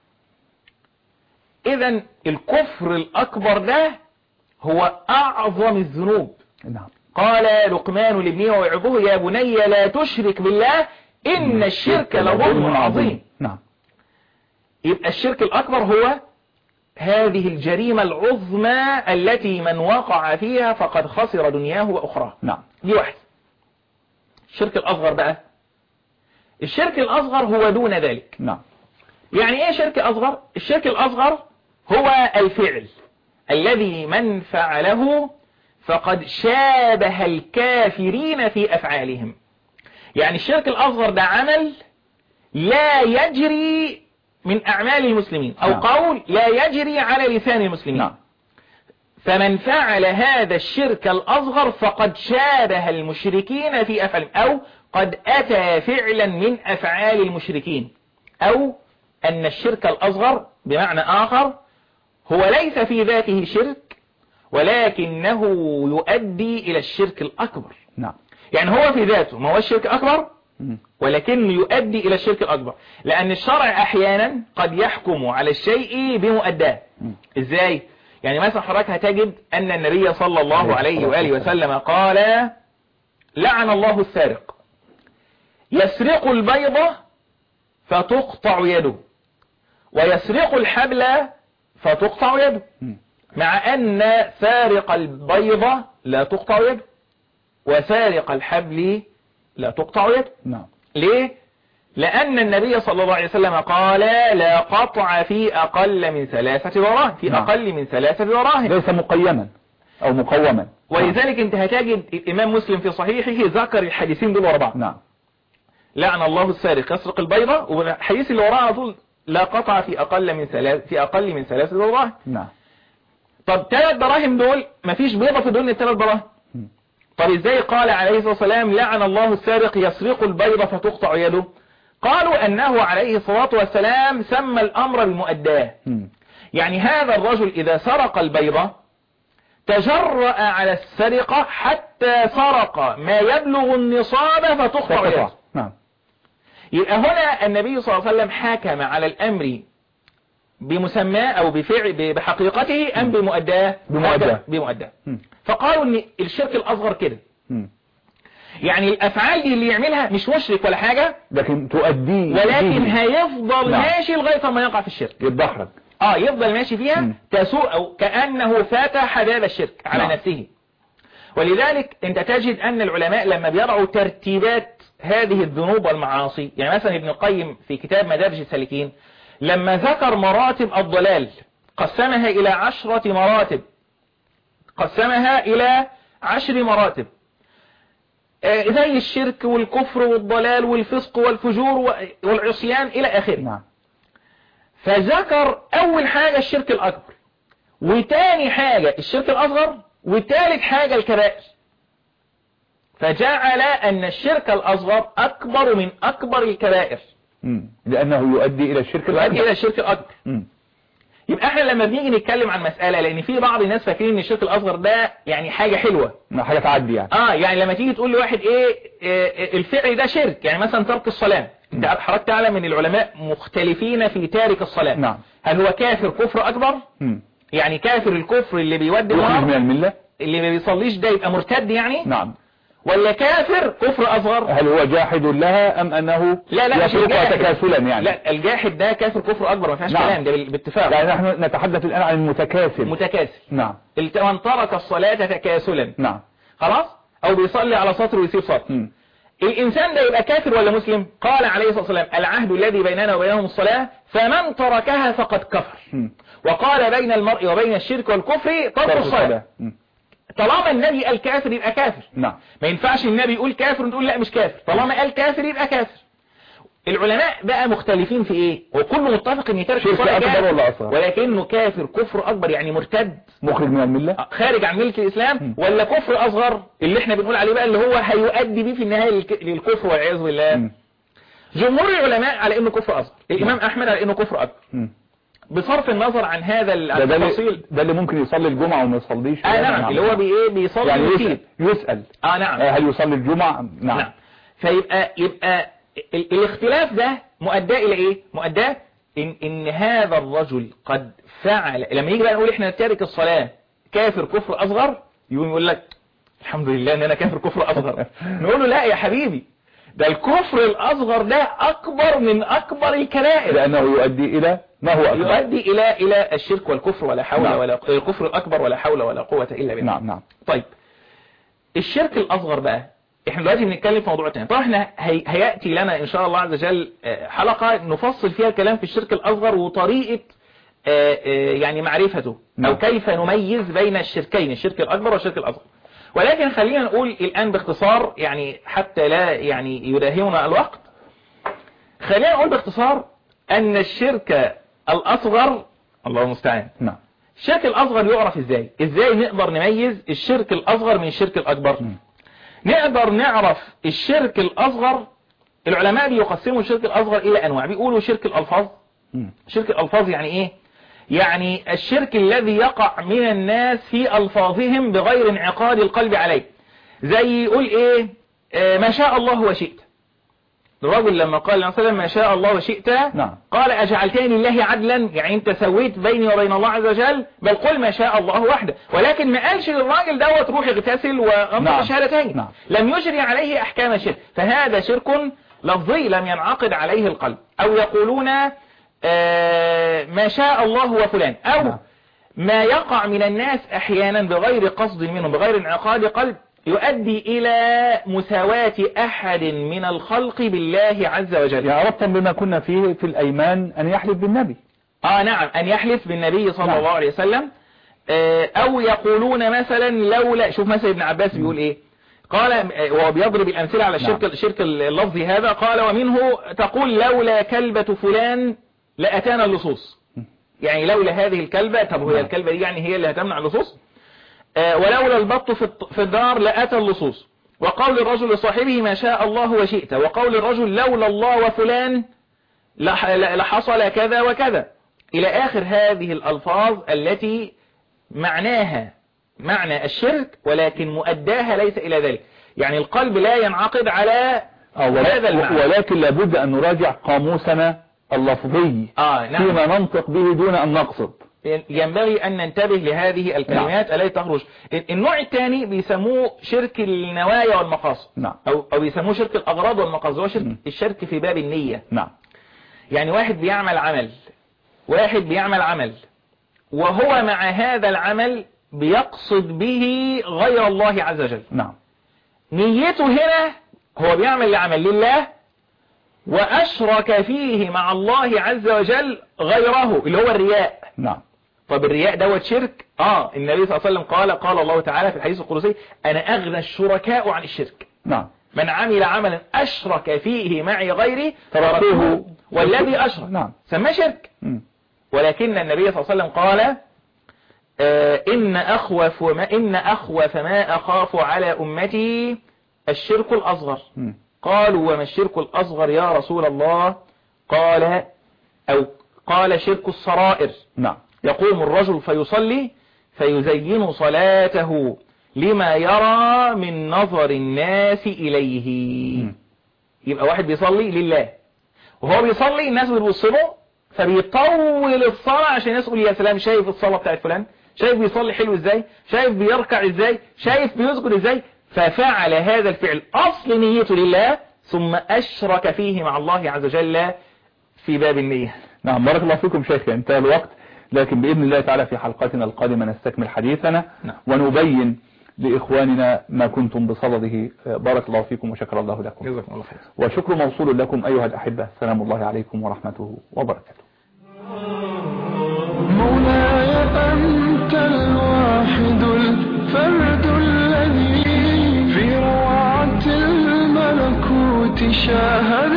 إذن الكفر الأكبر ده هو أعظم الذنوب. نعم. قال لقمان لابنه ويعظه يا بني لا تشرك بالله إن الشرك لظلم عظيم. نعم. يبقى الشرك الأكبر هو هذه الجريمة العظمى التي من وقع فيها فقد خسر دنياه وأخراه. نعم. دي واحد. الشرك الأصغر بقى، الشرك الأصغر هو دون ذلك. نعم. يعني ايه شرك أصغر؟ الشرك الأصغر هو الفعل الذي من فعله فقد شابه الكافرين في أفعالهم. يعني الشرك الأصغر ده عمل لا يجري من أعمال المسلمين أو نعم. قول لا يجري على لسان المسلمين. نعم. فمن فعل هذا الشرك الأصغر فقد شابه المشركين في أفعالهم، أو قد أتى فعلا من أفعال المشركين، أو أن الشرك الأصغر بمعنى آخر هو ليس في ذاته شرك ولكنه يؤدي إلى الشرك الأكبر. نعم. يعني هو في ذاته ما هو الشرك الأكبر ولكنه يؤدي إلى الشرك الأكبر، لأن الشرع أحيانا قد يحكم على الشيء بمؤداه. إزاي؟ يعني مثلا حضرتك هتجد أن النبي صلى الله عليه وآله وسلم قال لعن الله السارق يسرق البيضة فتقطع يده ويسرق الحبل فتقطع يده، مع أن سارق البيضة لا تقطع يده وسارق الحبل لا تقطع يده. نعم. ليه؟ لأن النبي صلى الله عليه وسلم قال لا قطع في أقل من ثلاثة دراهم، في نعم. أقل من ثلاثة دراهم، ليس مقيما أو مقوما. ولذلك انت هتجد الإمام مسلم في صحيحه ذكر الحديثين دول ورا بعض. نعم. لعن الله السارق يسرق البيضة، والحديث اللي وراها طول لا قطع في أقل من ثلاث في أقل من ثلاث دراهم. نعم. طب ثلاث دراهم دول مفيش بيضة في دول الثلاث دراهم. طب ازاي قال عليه الصلاة والسلام لعن الله السارق يسرق البيضة فتقطع يده؟ قالوا أنه عليه الصلاة والسلام سمى الأمر بمؤداه. يعني هذا الرجل إذا سرق البيضة تجرأ على السرقة حتى سرق ما يبلغ النصاب فتقطع يده. نعم. يبقى هنا النبي صلى الله عليه وسلم حكم على الأمر بمسماه أو بفعل بحقيقته أم بمؤداه؟ بمؤداه. بمؤداه. فقالوا ان الشرك الأصغر كده، يعني الأفعال دي اللي يعملها مش مشرك ولا حاجة لكن تؤدي ولكن هيفضل نعم. ماشي لغاية ما يقع في الشرك، يتدحرج. اه يفضل ماشي فيها مم. تسوء أو كأنه فتح باب الشرك على نعم. نفسه. ولذلك انت تجد أن العلماء لما بيضعوا ترتيبات هذه الذنوب والمعاصي، يعني مثلا ابن القيم في كتاب مدارج السالكين لما ذكر مراتب الضلال قسمها إلى عشرة مراتب، قسمها إلى عشر مراتب زي الشرك والكفر والضلال والفسق والفجور والعصيان إلى آخره. نعم. فذكر أول حاجة الشرك الأكبر، وتاني حاجة الشرك الأصغر، وتالت حاجة الكبائر، فجعل أن الشرك الأصغر أكبر من أكبر الكبائر. مم. لأنه يؤدي إلى الشرك الأكبر. يؤدي إلى الشرك الأكبر. مم. يبقى احنا لما بنيجي نتكلم عن مسألة، لان في بعض الناس فاكرين ان الشرك الاصغر ده يعني حاجة حلوة، حاجة تعدي يعني. اه يعني لما تيجي تقول لواحد ايه, إيه الفعل ده شرك، يعني مثلا ترك الصلاة، انت حضرتك تعلم ان العلماء مختلفين في تارك الصلاة. نعم. هل هو كافر كفر اكبر؟ مم. يعني كافر الكفر اللي بيودي يخرج من النار، الملة، اللي ما بيصليش ده يبقى مرتد يعني؟ نعم. ولا كافر كفر أصغر؟ هل هو جاحد لها أم أنه لا لا مش يتركها الجاحد. تكاسلا يعني؟ لا الجاحد ده كافر كفر أكبر ما فيهاش نعم. كلام، ده باتفاق. يعني نحن نتحدث الآن عن المتكاسل. متكاسل. نعم. من ترك الصلاة تكاسلا. نعم. خلاص، أو بيصلي على سطر ويسيب سطر. م. الإنسان ده يبقى كافر ولا مسلم؟ قال عليه الصلاة والسلام العهد الذي بيننا وبينهم الصلاة فمن تركها فقد كفر. م. وقال بين المرء وبين الشرك والكفر ترك الصلاة. م. طالما النبي قال كافر يبقى كافر. نعم. ما ينفعش النبي يقول كافر ونقول لا مش كافر، طالما قال كافر يبقى كافر. العلماء بقى مختلفين في ايه؟ وكله متفق ان يترك الصلاة أكبر كافر ولا أصغر؟ ولكنه كافر كفر أكبر يعني مرتد مخرج من الملة، خارج عن ملة الإسلام، م. ولا كفر أصغر اللي احنا بنقول عليه بقى اللي هو هيؤدي بيه في النهاية للك- للكفر والعياذ بالله. م. جمهور العلماء على انه كفر أصغر، الإمام أحمد على انه كفر أكبر. م. بصرف النظر عن هذا ده, ده, التفاصيل. اللي, ده اللي ممكن يصلي الجمعة وما يصليش. اه نعم، اللي هو بي ايه بيصلي يعني ويسيب. يسأل, يسأل. اه نعم. آه هل يصلي الجمعة؟ نعم, نعم. فيبقى يبقى ال- الاختلاف ده مؤداه الى ايه؟ مؤداه ان ان هذا الرجل قد فعل. لما يجي بقى نقول احنا نترك الصلاة كافر كفر اصغر، يقوم يقول لك الحمد لله ان انا كافر كفر اصغر. نقول له لا يا حبيبي، ده الكفر الاصغر ده اكبر من اكبر الكبائر، لانه يؤدي الى ما هو اكبر، يؤدي الى الى الشرك والكفر ولا حول نعم. ولا الكفر الاكبر ولا حول ولا قوة الا بالله. نعم نعم. طيب الشرك الاصغر بقى احنا دلوقتي بنتكلم في موضوع تاني. طبعا احنا هي... هياتي لنا ان شاء الله عز وجل حلقة نفصل فيها الكلام في الشرك الاصغر وطريقة يعني معرفته، نعم. او كيف نميز بين الشركين الشرك الاكبر والشرك الاصغر. ولكن خلينا نقول الان باختصار يعني حتى لا يعني يداهمنا الوقت، خلينا نقول باختصار ان الشرك الاصغر الله المستعان. نعم. الشرك الاصغر يعرف ازاي؟ ازاي نقدر نميز الشرك الاصغر من الشرك الاكبر؟ م. نقدر نعرف الشرك الأصغر. العلماء بيقسموا الشرك الأصغر إلى أنواع، بيقولوا شرك الألفاظ. شرك الألفاظ يعني إيه؟ يعني الشرك الذي يقع من الناس في ألفاظهم بغير انعقاد القلب عليه. زي يقول إيه؟ آه ما شاء الله وشئت. الرجل لما قال لنا وسلم ما شاء الله وشئت، نعم. قال أجعلتني لله عدلا، يعني أنت سويت بيني وبين الله عز وجل، بل قل ما شاء الله وحده. ولكن ما قالش للراجل دوت روح اغتسل وانطق نعم. شهادتين. نعم. لم يجري عليه أحكام الشرك، فهذا شرك لفظي لم ينعقد عليه القلب. أو يقولون آه ما شاء الله وفلان، أو نعم. ما يقع من الناس أحيانا بغير قصد منهم بغير انعقاد قلب يؤدي إلى مساواة أحد من الخلق بالله عز وجل. يعني ربطا بما كنا فيه في الأيمان أن يحلف بالنبي. آه نعم، أن يحلف بالنبي صلى نعم. الله عليه وسلم. آه أو يقولون مثلا لولا، شوف مثلا ابن عباس بيقول إيه، قال وهو بيضرب الأمثلة على الشرك نعم. الشرك اللفظي هذا، قال ومنه تقول لولا كلبة فلان لأتانا اللصوص. يعني لولا هذه الكلبة، طب هي نعم. الكلبة دي يعني هي اللي هتمنع اللصوص؟ ولولا البط في الدار لأتى اللصوص. وقول الرجل لصاحبه ما شاء الله وشئت. وقول الرجل لولا الله وفلان لحصل كذا وكذا، إلى آخر هذه الألفاظ التي معناها معنى الشرك ولكن مؤداها ليس إلى ذلك. يعني القلب لا ينعقد على هذا المعنى. ولكن لابد أن نراجع قاموسنا اللفظي آه نعم. فيما ننطق به دون أن نقصد. ينبغي أن ننتبه لهذه الكلمات التي تخرج. النوع الثاني بيسموه شرك النوايا والمقاصد. نعم. أو, أو بيسموه شرك الأغراض والمقاصد. هو شرك م. الشرك في باب النية. نعم. يعني واحد بيعمل عمل واحد بيعمل عمل وهو مع هذا العمل بيقصد به غير الله عز وجل. نعم. نيته هنا هو بيعمل العمل لله وأشرك فيه مع الله عز وجل غيره اللي هو الرياء. نعم. طب الرياء دوت شرك؟ اه النبي صلى الله عليه وسلم قال قال الله تعالى في الحديث القدسي انا اغنى الشركاء عن الشرك. نعم. من عمل عملا اشرك فيه معي غيري تركته والذي اشرك. نعم. سماه شرك. م. ولكن النبي صلى الله عليه وسلم قال آه ان اخوف ما ان اخوف ما اخاف على امتي الشرك الاصغر. م. قالوا وما الشرك الاصغر يا رسول الله؟ قال او قال شرك السرائر. نعم. يقوم الرجل فيصلي فيزين صلاته لما يرى من نظر الناس إليه. م. يبقى واحد بيصلي لله وهو بيصلي الناس بتبص له فبيطول الصلاة عشان يسأل يا سلام شايف الصلاة بتاعت فلان، شايف بيصلي حلو ازاي، شايف بيركع ازاي، شايف بيسجد ازاي، ففعل هذا الفعل أصل نيته لله ثم أشرك فيه مع الله عز وجل في باب النية. نعم، بارك الله فيكم شيخ. انتهى الوقت، لكن بإذن الله تعالى في حلقتنا القادمة نستكمل حديثنا نعم. ونبين لإخواننا ما كنتم بصدده. بارك الله فيكم وشكر الله لكم. جزاكم الله خير. وشكر موصول لكم أيها الأحبة. سلام الله عليكم ورحمته وبركاته. مولاي أنت الواحد الفرد الذي في روعة الملكوت شاهد